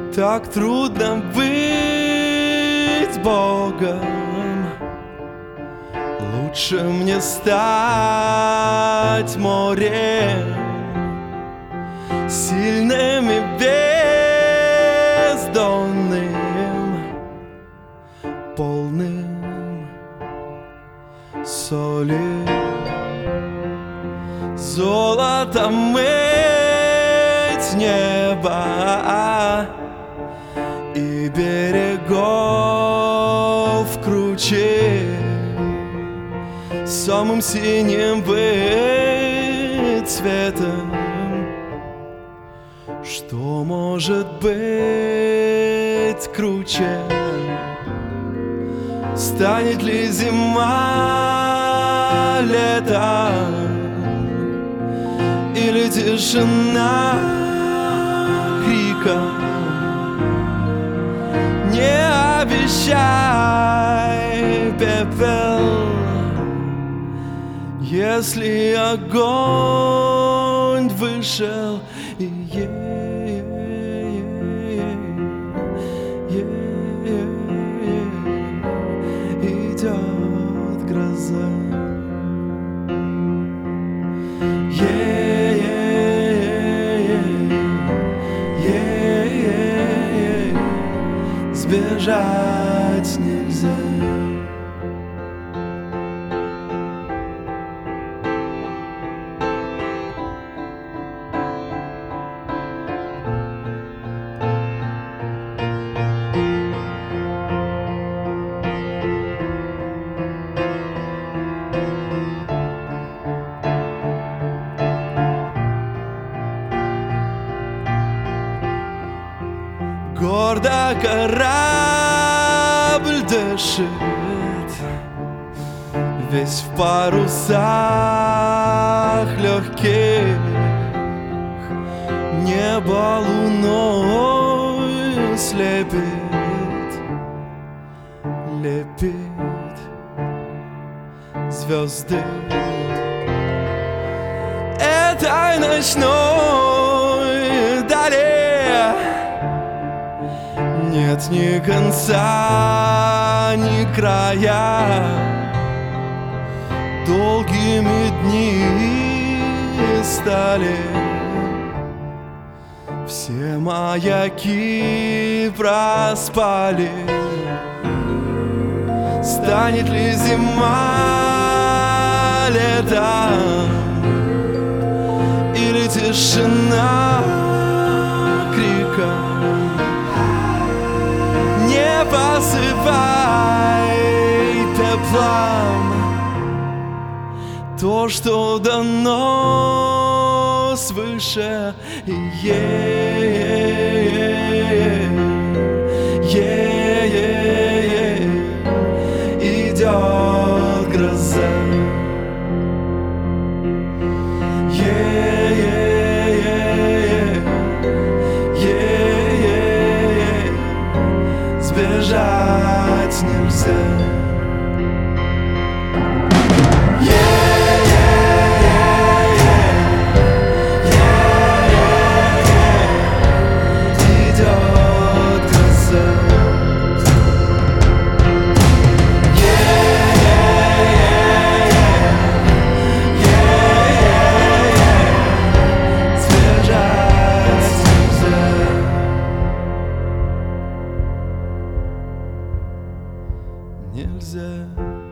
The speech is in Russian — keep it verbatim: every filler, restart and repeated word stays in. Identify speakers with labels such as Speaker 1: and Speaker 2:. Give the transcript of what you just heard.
Speaker 1: Так трудно быть Богом. Лучше мне стать морем, сильным и бездонным, полным соли, золотом мыть небо и берегов круче, самым синим быть цветом. Что может быть круче? Станет ли зима летом или тишина криком? Не обещай, пепел, если огонь вышел и идет гроза. Сбежать нельзя. Гордо корабль дышит, весь в парусах легких. Небо луной слепит, лепит звезды этой ночной дали. Нет ни конца, ни края, долгими дни стали. Все маяки проспали. Станет ли зима летом или тишина криком? Не посыпай теплом то, что дано свыше. Идет гроза. Сбежать нельзя. Нельзя.